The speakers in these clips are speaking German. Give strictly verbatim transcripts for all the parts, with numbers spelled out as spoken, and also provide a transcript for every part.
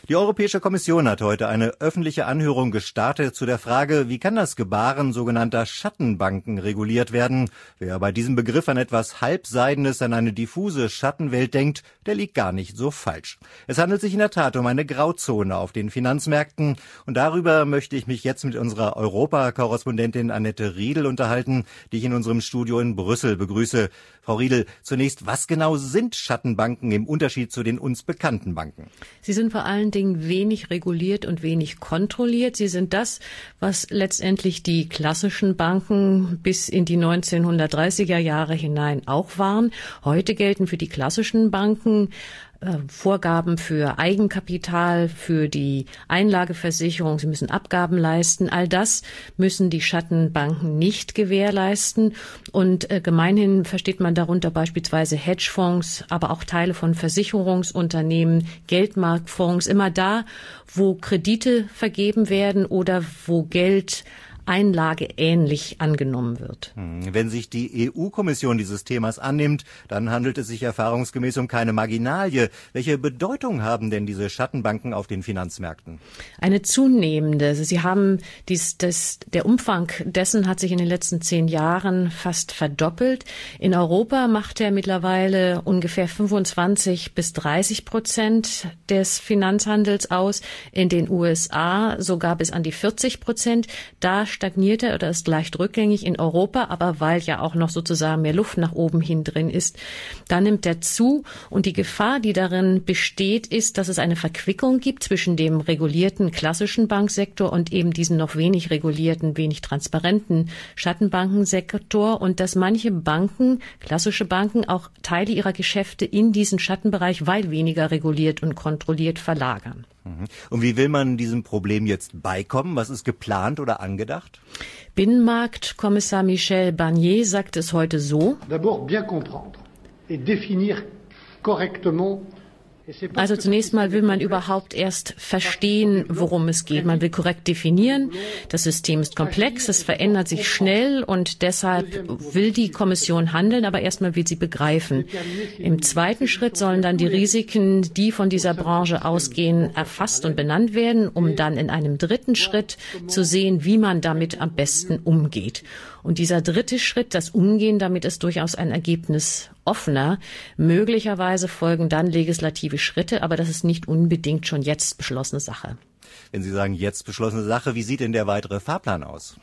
Die Europäische Kommission hat heute eine öffentliche Anhörung gestartet zu der Frage, wie kann das Gebaren sogenannter Schattenbanken reguliert werden? Wer bei diesem Begriff an etwas Halbseidenes, an eine diffuse Schattenwelt denkt, der liegt gar nicht so falsch. Es handelt sich in der Tat um eine Grauzone auf den Finanzmärkten und darüber möchte ich mich jetzt mit unserer Europakorrespondentin Annette Riedel unterhalten, die ich in unserem Studio in Brüssel begrüße. Frau Riedel, zunächst, was genau sind Schattenbanken im Unterschied zu den uns bekannten Banken? Sie sind vor allen Dingen wenig reguliert und wenig kontrolliert. Sie sind das, was letztendlich die klassischen Banken bis in die neunzehnhundertdreißiger Jahre hinein auch waren. Heute gelten für die klassischen Banken äh, Vorgaben für Eigenkapital, für die Einlageversicherung. Sie müssen Abgaben leisten. All das müssen die Schattenbanken nicht gewährleisten. Und äh, gemeinhin versteht man darunter beispielsweise Hedgefonds, aber auch Teile von Versicherungsunternehmen, Geldmarktfonds, immer da, wo Kredite vergeben werden oder wo Geld einlageähnlich angenommen wird. Wenn sich die E U-Kommission dieses Themas annimmt, dann handelt es sich erfahrungsgemäß um keine Marginalie. Welche Bedeutung haben denn diese Schattenbanken auf den Finanzmärkten? Eine zunehmende. Sie haben dies, das, der Umfang dessen hat sich in den letzten zehn Jahren fast verdoppelt. In Europa macht er mittlerweile ungefähr fünfundzwanzig bis dreißig Prozent des Finanzhandels aus. In den U S A sogar bis an die vierzig Prozent. Da stagniert er oder ist leicht rückgängig in Europa, aber weil ja auch noch sozusagen mehr Luft nach oben hin drin ist, da nimmt er zu. Und die Gefahr, die darin besteht, ist, dass es eine Verquickung gibt zwischen dem regulierten klassischen Banksektor und eben diesem noch wenig regulierten, wenig transparenten Schattenbankensektor und dass manche Banken, klassische Banken, auch Teile ihrer Geschäfte in diesen Schattenbereich, weil weniger reguliert und kontrolliert, verlagern. Und wie will man diesem Problem jetzt beikommen? Was ist geplant oder angedacht? Binnenmarktkommissar Michel Barnier sagt es heute so. D'abord bien comprendre et définir correctement. Also zunächst mal will man überhaupt erst verstehen, worum es geht. Man will korrekt definieren. Das System ist komplex, es verändert sich schnell und deshalb will die Kommission handeln, aber erstmal will sie begreifen. Im zweiten Schritt sollen dann die Risiken, die von dieser Branche ausgehen, erfasst und benannt werden, um dann in einem dritten Schritt zu sehen, wie man damit am besten umgeht. Und dieser dritte Schritt, das Umgehen damit, ist durchaus ein Ergebnis offener. Möglicherweise folgen dann legislative Schritte, aber das ist nicht unbedingt schon jetzt beschlossene Sache. Wenn Sie sagen jetzt beschlossene Sache, wie sieht denn der weitere Fahrplan aus?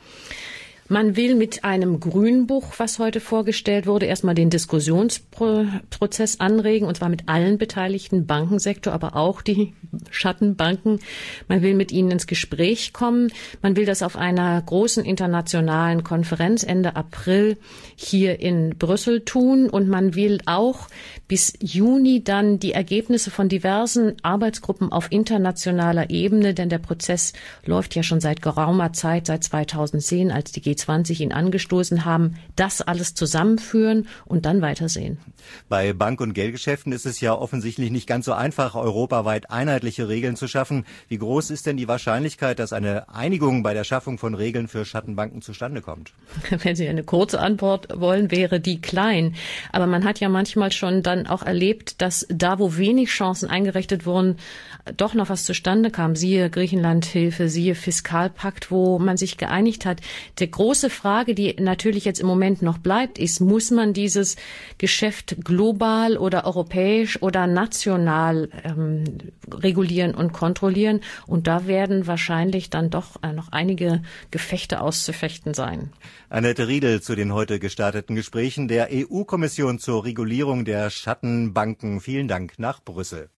Man will mit einem Grünbuch, was heute vorgestellt wurde, erstmal den Diskussionsprozess anregen, und zwar mit allen beteiligten Bankensektor, aber auch die Schattenbanken. Man will mit ihnen ins Gespräch kommen. Man will das auf einer großen internationalen Konferenz Ende April hier in Brüssel tun. Und man will auch bis Juni dann die Ergebnisse von diversen Arbeitsgruppen auf internationaler Ebene, denn der Prozess läuft ja schon seit geraumer Zeit, seit zweitausendzehn, als die G zwanzig ihn angestoßen haben, das alles zusammenführen und dann weitersehen. Bei Bank- und Geldgeschäften ist es ja offensichtlich nicht ganz so einfach, europaweit einheitliche Regeln zu schaffen. Wie groß ist denn die Wahrscheinlichkeit, dass eine Einigung bei der Schaffung von Regeln für Schattenbanken zustande kommt? Wenn Sie eine kurze Antwort wollen, wäre die klein. Aber man hat ja manchmal schon dann auch erlebt, dass da, wo wenig Chancen eingerichtet wurden, doch noch was zustande kam. Siehe Griechenlandhilfe, siehe Fiskalpakt, wo man sich geeinigt hat. Die große Frage, die natürlich jetzt im Moment noch bleibt, ist, muss man dieses Geschäft global oder europäisch oder national ähm, regulieren und kontrollieren? Und da werden wahrscheinlich dann doch äh, noch einige Gefechte auszufechten sein. Annette Riedel zu den heute gestarteten Gesprächen der E U-Kommission zur Regulierung der Schattenbanken. Vielen Dank nach Brüssel.